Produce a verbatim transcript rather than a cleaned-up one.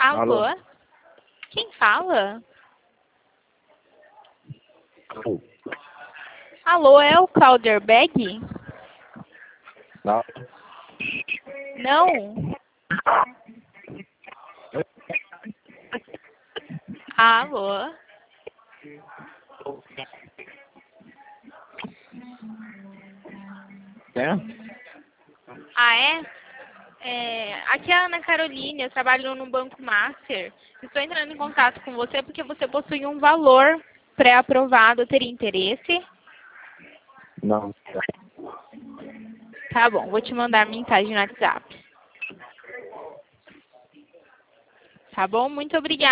Alô? Alô? Quem fala? Alô? Alô, é o Clauderbeg? Não. Não? Alô? É? Ah, é? É, aqui é a Ana Caroline, eu trabalho no Banco Master. Estou entrando em contato com você porque você possui um valor pré-aprovado. Teria interesse? Não. Tá bom, vou te mandar mensagem no WhatsApp. Tá bom? Muito obrigada.